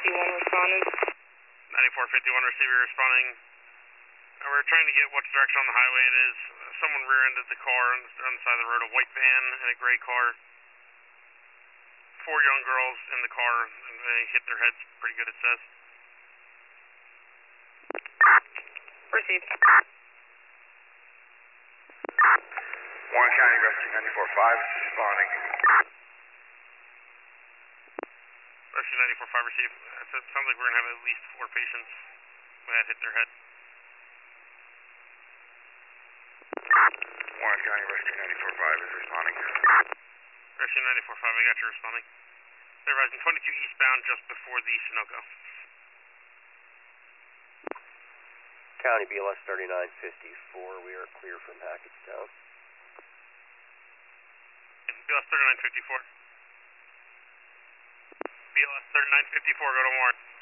responding. 9451 receiver responding. We're trying to get which direction on the highway it is. Someone rear-ended the car on the side of the road, a white van and a gray car. 4 young girls in the car, and they hit their heads pretty good, it says. Received. Warren County Rescue 94.5 is responding. Rescue 94.5 received. It sounds like we're going to have at least 4 patients that hit their head. Warren County Rescue 94.5 is responding. Rescue 94.5, I got you responding. They're rising 22 eastbound just before the Sunoco. County BLS 3954, we are clear from Hackettstown. BLS 3954. BLS 3954, go to Warren.